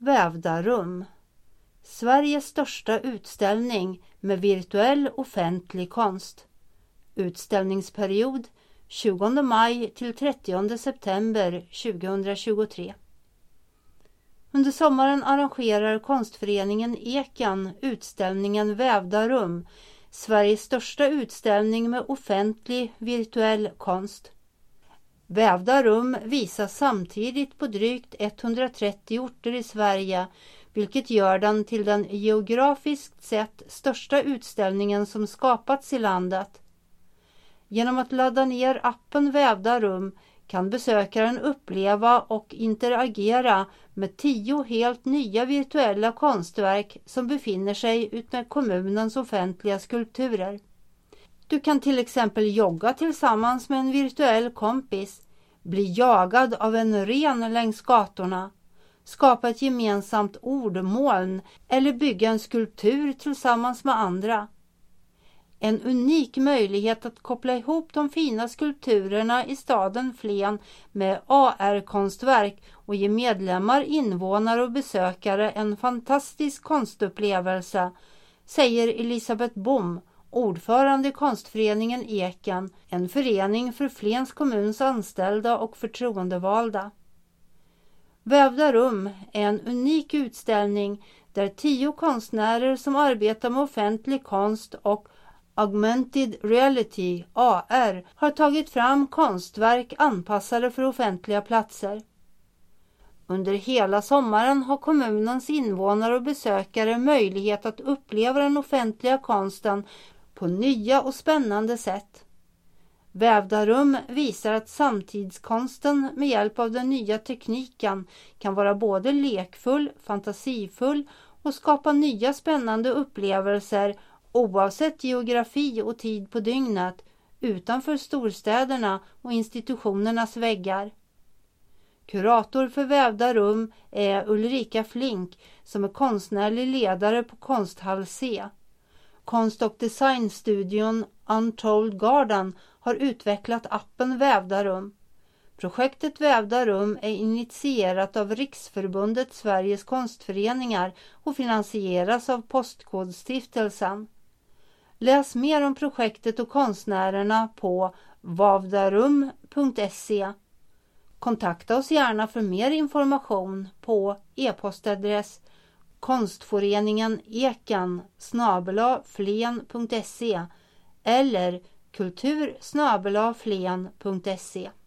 Vävda rum. Sveriges största utställning med virtuell offentlig konst. Utställningsperiod 20 maj till 30 september 2023. Under sommaren arrangerar konstföreningen Ekan utställningen Vävda rum, Sveriges största utställning med offentlig virtuell konst. Vävda rum visas samtidigt på drygt 130 orter i Sverige, vilket gör den till den geografiskt sett största utställningen som skapats i landet. Genom att ladda ner appen Vävda rum kan besökaren uppleva och interagera med 10 helt nya virtuella konstverk som befinner sig utmed kommunens offentliga skulpturer. Du kan till exempel jogga tillsammans med en virtuell kompis, bli jagad av en ren längs gatorna, skapa ett gemensamt ordmoln eller bygga en skulptur tillsammans med andra. En unik möjlighet att koppla ihop de fina skulpturerna i staden Flen med AR-konstverk och ge medlemmar, invånare och besökare en fantastisk konstupplevelse, säger Elisabeth Bom, ordförande i konstföreningen Ekan, en förening för Flens kommuns anställda och förtroendevalda. Vävda rum är en unik utställning där 10 konstnärer som arbetar med offentlig konst och Augmented Reality, AR, har tagit fram konstverk anpassade för offentliga platser. Under hela sommaren har kommunens invånare och besökare möjlighet att uppleva den offentliga konsten på nya och spännande sätt. Vävda rum visar att samtidskonsten med hjälp av den nya tekniken kan vara både lekfull, fantasifull och skapa nya spännande upplevelser oavsett geografi och tid på dygnet, utanför storstäderna och institutionernas väggar. Kurator för Vävda rum är Ulrika Flink som är konstnärlig ledare på Konsthall C. Konst- och designstudion Untold Garden har utvecklat appen Vävda rum. Projektet Vävda rum är initierat av Riksförbundet Sveriges konstföreningar och finansieras av Postkodstiftelsen. Läs mer om projektet och konstnärerna på vavdarum.se. Kontakta oss gärna för mer information på e-postadress konstforeningen ekan@flen.se eller kultur@flen.se.